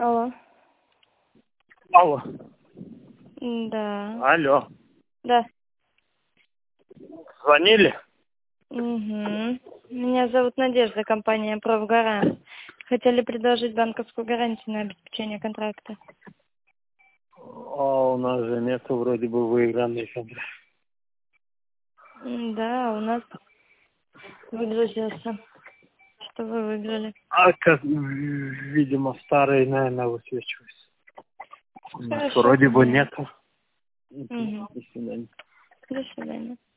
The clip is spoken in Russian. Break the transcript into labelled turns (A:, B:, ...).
A: Алло.
B: Алло.
A: Да.
B: Алло.
A: Да.
B: Звонили?
A: Угу. Меня зовут Надежда, компания «Профгарант». Хотели предложить банковскую гарантию на обеспечение контракта.
B: А у нас же нету вроде бы выигранный контракт.
A: Да, у нас выгрузился, что вы выиграли.
B: А как, видимо, старый, наверное, высвечивается.
A: Хорошо.
B: Вроде бы нету.
A: Угу.
B: До свидания.
A: До свидания.